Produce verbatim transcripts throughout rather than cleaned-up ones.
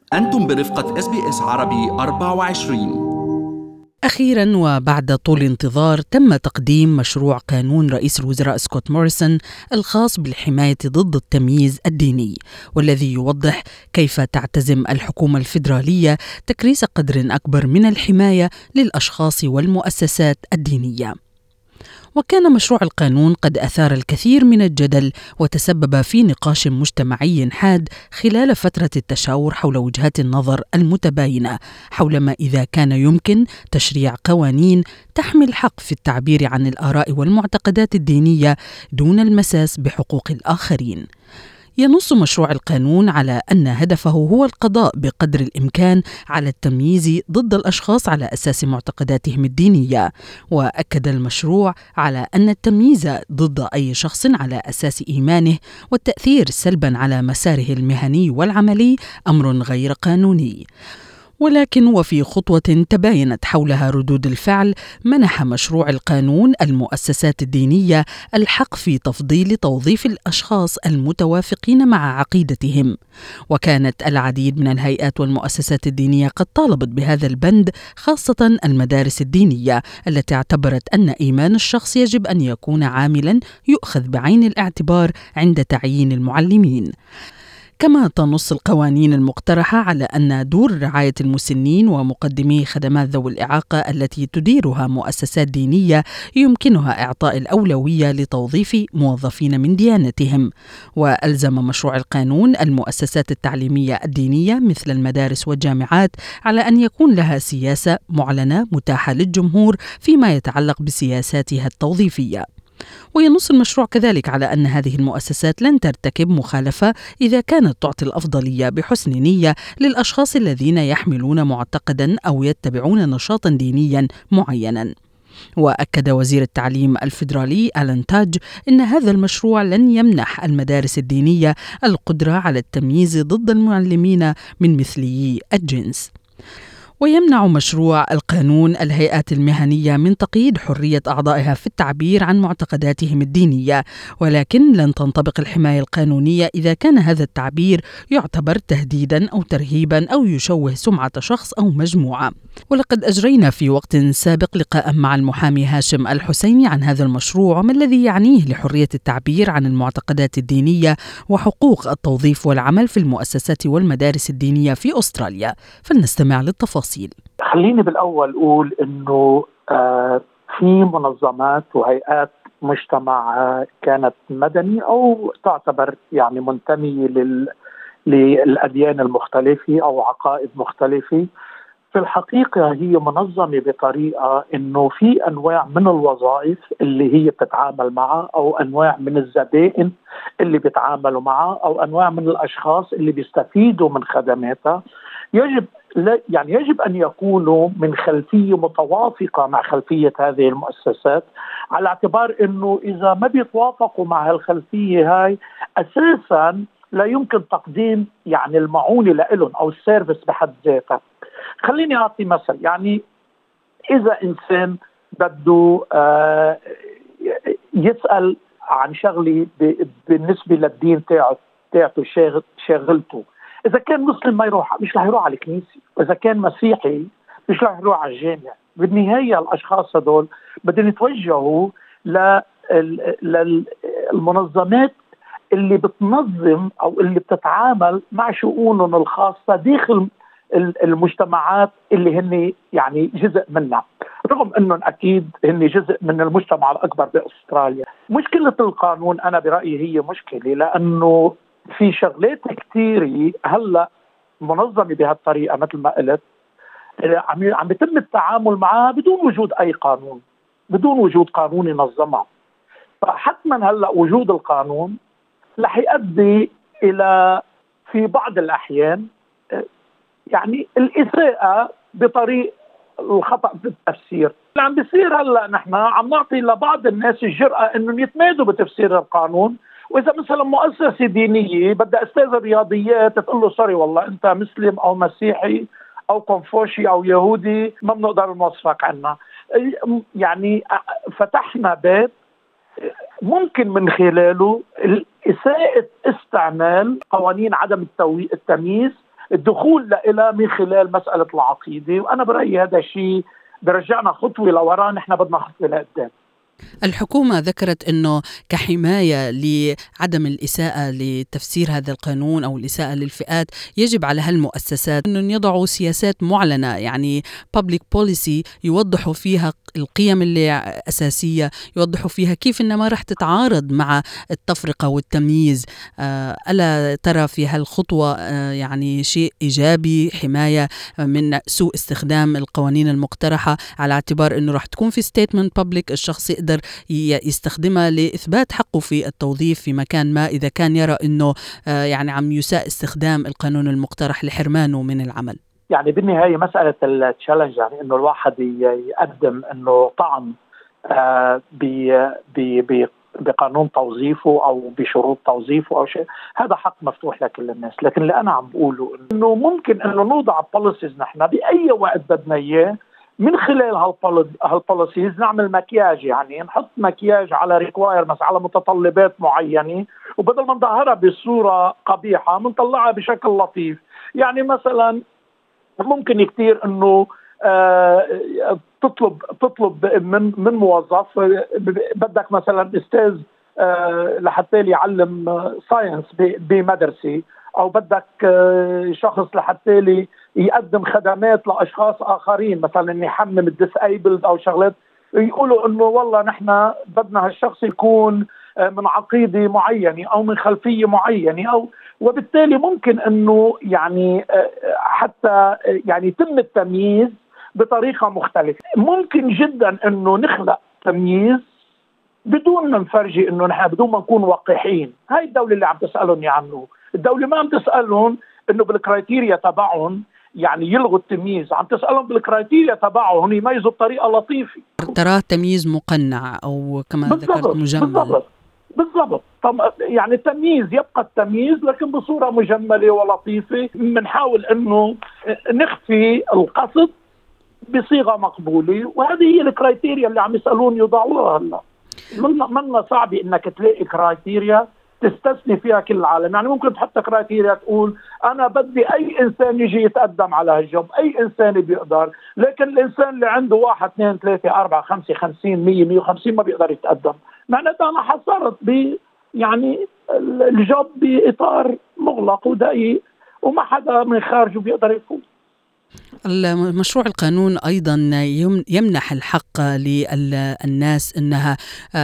أنتم برفقة إس بي إس عربي أربعة وعشرين. أخيراً وبعد طول انتظار تم تقديم مشروع قانون رئيس الوزراء سكوت موريسون الخاص بالحماية ضد التمييز الديني، والذي يوضح كيف تعتزم الحكومة الفيدرالية تكريس قدر أكبر من الحماية للأشخاص والمؤسسات الدينية. وكان مشروع القانون قد أثار الكثير من الجدل وتسبب في نقاش مجتمعي حاد خلال فترة التشاور حول وجهات النظر المتباينة حول ما إذا كان يمكن تشريع قوانين تحمي الحق في التعبير عن الآراء والمعتقدات الدينية دون المساس بحقوق الآخرين. ينص مشروع القانون على أن هدفه هو القضاء بقدر الإمكان على التمييز ضد الأشخاص على أساس معتقداتهم الدينية، وأكد المشروع على أن التمييز ضد أي شخص على أساس إيمانه والتأثير سلباً على مساره المهني والعملي أمر غير قانوني. ولكن وفي خطوة تباينت حولها ردود الفعل، منح مشروع القانون المؤسسات الدينية الحق في تفضيل توظيف الأشخاص المتوافقين مع عقيدتهم، وكانت العديد من الهيئات والمؤسسات الدينية قد طالبت بهذا البند، خاصة المدارس الدينية التي اعتبرت أن إيمان الشخص يجب أن يكون عاملا يؤخذ بعين الاعتبار عند تعيين المعلمين. كما تنص القوانين المقترحة على أن دور رعاية المسنين ومقدمي خدمات ذوي الإعاقة التي تديرها مؤسسات دينية يمكنها إعطاء الأولوية لتوظيف موظفين من ديانتهم. وألزم مشروع القانون المؤسسات التعليمية الدينية مثل المدارس والجامعات على أن يكون لها سياسة معلنة متاحة للجمهور فيما يتعلق بسياساتها التوظيفية. وينص المشروع كذلك على أن هذه المؤسسات لن ترتكب مخالفة إذا كانت تعطي الأفضلية بحسن نية للأشخاص الذين يحملون معتقدا أو يتبعون نشاطا دينيا معينا. وأكد وزير التعليم الفيدرالي آلان تاج أن هذا المشروع لن يمنح المدارس الدينية القدرة على التمييز ضد المعلمين من مثلي الجنس. ويمنع مشروع القانون الهيئات المهنية من تقييد حرية أعضائها في التعبير عن معتقداتهم الدينية، ولكن لن تنطبق الحماية القانونية إذا كان هذا التعبير يعتبر تهديدا أو ترهيبا أو يشوه سمعة شخص أو مجموعة. ولقد أجرينا في وقت سابق لقاء مع المحامي هاشم الحسيني عن هذا المشروع وما الذي يعنيه لحرية التعبير عن المعتقدات الدينية وحقوق التوظيف والعمل في المؤسسات والمدارس الدينية في أستراليا، فلنستمع للتفاصيل. خليني بالأول أقول أنه آه في منظمات وهيئات مجتمع آه كانت مدني أو تعتبر يعني منتمية لل للأديان المختلفة أو عقائد مختلفة. في الحقيقة هي منظمة بطريقة أنه في أنواع من الوظائف اللي هي بتتعامل معها أو أنواع من الزبائن اللي بيتعاملوا معها أو أنواع من الأشخاص اللي بيستفيدوا من خدماتها، يجب يعني يجب أن يكونوا من خلفية متوافقة مع خلفية هذه المؤسسات، على اعتبار أنه إذا ما بيتوافقوا مع هالخلفية هاي أساساً لا يمكن تقديم يعني المعونة لهم أو السيرفيس بحد ذاتها. خليني أعطي مثل، يعني إذا إنسان بده آه يسأل عن شغلي بالنسبة للدين تاعه تاعته شاغلته، إذا كان مسلم ما يروح، مش رح يروح على الكنيسة، وإذا كان مسيحي مش رح يروح على الجامع. بالنهاية الأشخاص هدول بدهم يتوجهوا للمنظمات اللي بتنظم أو اللي بتتعامل مع شؤونهم الخاصة داخل المجتمعات اللي هن يعني جزء منها، رغم أنهم أكيد هن جزء من المجتمع الأكبر بأستراليا. مشكلة القانون أنا برأيي هي مشكلة، لأنه في شغلات كثيرة هلأ منظمة بهالطريقة مثل ما قلت عم عم بيتم التعامل معها بدون وجود أي قانون، بدون وجود قانون ينظمها. فحتما هلأ وجود القانون رح يؤدي إلى في بعض الأحيان يعني الإساءة بطريق الخطأ في التفسير. اللي عم بيصير هلأ نحن عم نعطي لبعض الناس الجرأة إنهم يتمادوا بتفسير القانون، وإذا مثلا مؤسسة دينية بدها أستاذ الرياضيات تقول له سوري والله أنت مسلم أو مسيحي أو كونفوشي أو يهودي ما بنقدر نوصفك عنا. يعني فتحنا باب ممكن من خلاله إساءة استعمال قوانين عدم التمييز الدخول لإلى من خلال مسألة العقيدة. وأنا برأيي هذا الشيء برجعنا خطوة لوراء، نحن بدنا خطوة لقدام. الحكومة ذكرت أنه كحماية لعدم الإساءة لتفسير هذا القانون أو الإساءة للفئات يجب على هالمؤسسات أن يضعوا سياسات معلنة، يعني public policy يوضحوا فيها القيم اللي أساسية، يوضحوا فيها كيف إنما رح تتعارض مع التفرقة والتمييز. ألا ترى في هالخطوة يعني شيء إيجابي، حماية من سوء استخدام القوانين المقترحة، على اعتبار أنه رح تكون في statement public الشخص يقدر يستخدمها لإثبات حقه في التوظيف في مكان ما إذا كان يرى أنه يعني عم يساء استخدام القانون المقترح لحرمانه من العمل؟ يعني بالنهاية مسألة التشالنج، يعني أنه الواحد يقدم أنه طعن بقانون توظيفه أو بشروط توظيفه أو شيء، هذا حق مفتوح لكل الناس. لكن اللي أنا عم بقوله أنه ممكن أنه نوضع بوليسيز نحن بأي وقت بدنا إياه، من خلال هالبوليسيز نعمل مكياج، يعني نحط مكياج على ريكوايرمنتس، على متطلبات معينة، وبدل ما نظهرها بصورة قبيحة بنطلعها بشكل لطيف. يعني مثلا ممكن كتير انه آه تطلب تطلب من من موظف، بدك مثلا استاذ آه لحتى يعلم ساينس بمدرسة، او بدك آه شخص لحتى يقدم خدمات لاشخاص اخرين، مثلا يحمم الديسايبلد او شغلات، يقولوا انه والله نحن بدنا هالشخص يكون من عقيدة معينة او من خلفية معينة، او وبالتالي ممكن انه يعني حتى يعني يتم التمييز بطريقة مختلفة. ممكن جدا انه نخلق تمييز بدون ما نفرجي انه نحن، بدون ما نكون وقحين. هاي الدولة اللي عم تسألهم عنه، الدولة ما عم تسألهم انه بالكرايتيريا تبعهم يعني يلغوا التمييز، عم تسألهم بالكرايتيريا تبعهم يميزوا بطريقة لطيفة. تراه تمييز مقنع أو كما ذكرت مجمل. بالضبط بالضبط. طب يعني التمييز يبقى التمييز لكن بصورة مجملة ولطيفة، بنحاول انه نخفي القصد بصيغة مقبولة، وهذه هي الكرايتيريا اللي عم يسألون يضعوها هلا. منا صعب انك تلاقي كرايتيريا تستثني فيها كل العالم. يعني ممكن تحط كرايتيريا تقول أنا بدي أي إنسان يجي يتقدم على هالجوب، أي إنسان بيقدر، لكن الإنسان اللي عنده واحد اثنين ثلاثة أربعة خمسة خمسين مية مية وخمسين ما بيقدر يتقدم. معناتها أنا حصرت ب يعني الجوب بإطار مغلق وضيق وما حدا من خارجه بيقدر يفوت. المشروع القانون أيضا يمنح الحق للناس أنها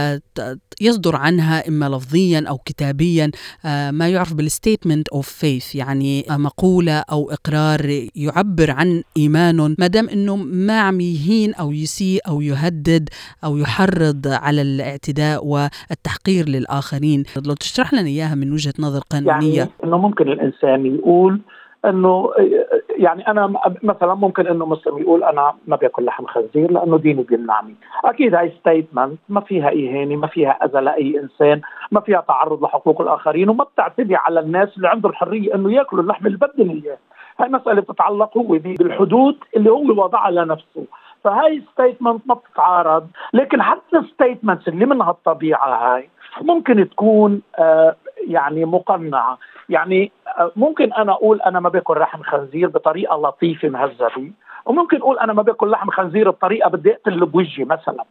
يصدر عنها إما لفظيا أو كتابيا ما يعرف بالستيتمنت أوف فيث، يعني مقولة أو إقرار يعبر عن إيمانهم، ما دام أنه ما عم يهين أو يسيء أو يهدد أو يحرض على الاعتداء والتحقير للآخرين. لو تشرح لنا إياها من وجهة نظر قانونية. يعني أنه ممكن الإنسان يقول انه يعني انا مثلا ممكن انه مسلم يقول انا ما باكل لحم خنزير لانه ديني بيمنعني. اكيد هاي ستيتمنت ما فيها اهانه، ما فيها اذى لاي انسان، ما فيها تعرض لحقوق الاخرين، وما بتعتدي على الناس اللي عندهم الحريه انه ياكلوا اللحم اللي بدهم اياه. هاي مساله بتتعلق هو بالحدود اللي هو وضعها لنفسه، فهاي ستيتمنت ما بتتعارض. لكن حتى الستيتمنتس اللي من هالطبيعه هاي ممكن تكون آه يعني مقنعه. يعني ممكن أنا أقول أنا ما باكل لحم خنزير بطريقة لطيفة مهذبة، وممكن أقول أنا ما باكل لحم خنزير بطريقة بدي أقتل بوجهي مثلا.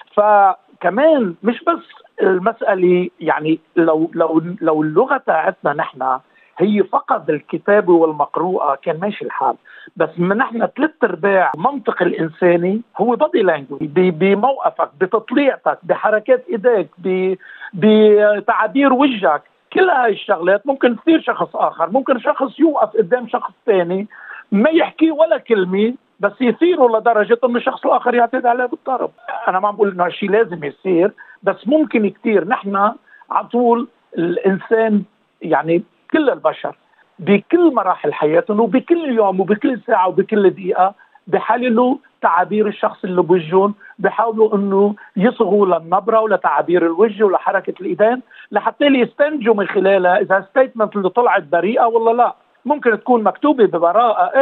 فكمان مش بس المسألة يعني لو لو لو اللغة تاعتنا نحن هي فقط الكتابة والمقروءة كان ماشي الحال، بس من نحن ثلاث ارباع منطق الإنساني هو بادي لانجويج، بموقفك، بتطليعتك، بحركات إيديك، بتعابير وجهك. كل هاي الشغلات ممكن تصير شخص آخر، ممكن شخص يوقف قدام شخص ثاني ما يحكي ولا كلمة بس يثيره لدرجة أن الشخص الآخر يعتد عليه بالضرب. أنا ما عم بقول إنه هالشيء لازم يصير، بس ممكن كتير. نحن على طول الإنسان يعني كل البشر بكل مراحل حياتهم وبكل يوم وبكل ساعة وبكل دقيقة بحللوا تعابير الشخص اللي بوجههم، بحاولوا انه يصغوا للنبرة ولتعابير الوجه ولحركة الايدين لحتى يستنتجوا من خلالها اذا الستيتمنت اللي طلعت بريئة ولا لا. ممكن تكون مكتوبة ببراءة ايه،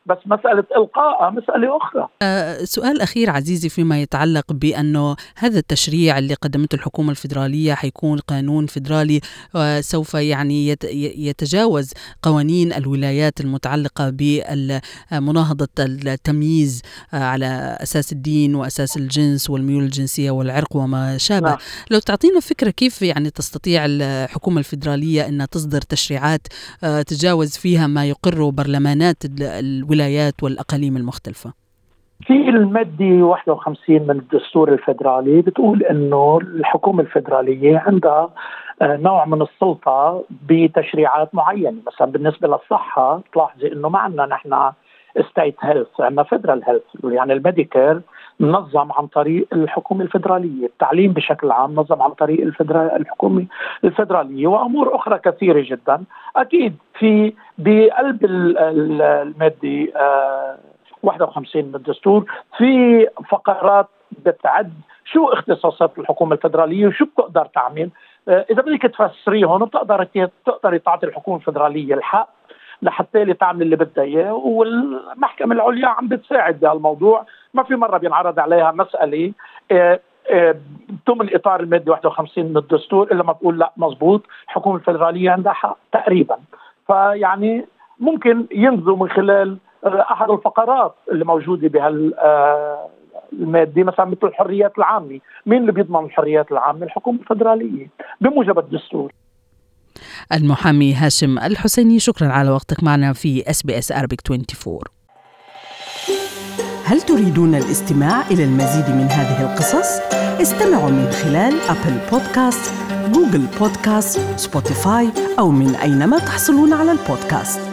بس مسألة إلقاء مسألة أخرى. أه سؤال أخير عزيزي فيما يتعلق بأنه هذا التشريع اللي قدمته الحكومة الفيدرالية حيكون قانون فيدرالي سوف يعني يتجاوز قوانين الولايات المتعلقة بمناهضة التمييز على أساس الدين وأساس الجنس والميول الجنسية والعرق وما شابه. نعم. لو تعطينا فكرة كيف يعني تستطيع الحكومة الفيدرالية أن تصدر تشريعات تجاوز فيها ما يقر برلمانات الولايات والأقاليم المختلفة؟ في المادة واحد وخمسين من الدستور الفيدرالي بتقول إنه الحكومة الفيدرالية عندها نوع من السلطة بتشريعات معينة. مثلا بالنسبة للصحة تلاحظي إنه ما عندنا نحن ستيت هيلث، عندنا فيدرال هيلث، يعني الميديكير منظم عن طريق الحكومة الفيدرالية، التعليم بشكل عام منظم عن طريق الحكومة الفيدرالية، وأمور أخرى كثيرة جدا. أكيد في بقلب المادة واحد وخمسين من الدستور في فقرات بتعد شو اختصاصات الحكومة الفيدرالية وشو بتقدر تعمل. إذا بدك تفسريهم بتقدر تقدر تعطي الحكومة الفيدرالية الحق لحتى اللي تعمل اللي بدها اياه، والمحكمة العليا عم بتساعد بهالموضوع. ما في مرة بينعرض عليها مسألة ضمن إطار المادة واحد وخمسين من الدستور إلا ما بقول لا مزبوط الحكومة الفيدرالية عندها حق تقريبا. فيعني ممكن ينظروا من خلال أحد الفقرات اللي موجودة بهالمادة، مثلا مثل الحريات العامة. مين اللي بيضمن الحريات العامة؟ الحكومة الفيدرالية بموجب الدستور. المحامي هاشم الحسيني، شكرا على وقتك معنا في إس بي إس Arabic أربعة وعشرين. هل تريدون الاستماع إلى المزيد من هذه القصص؟ استمعوا من خلال أبل بودكاست، جوجل بودكاست، سبوتيفاي أو من أينما تحصلون على البودكاست.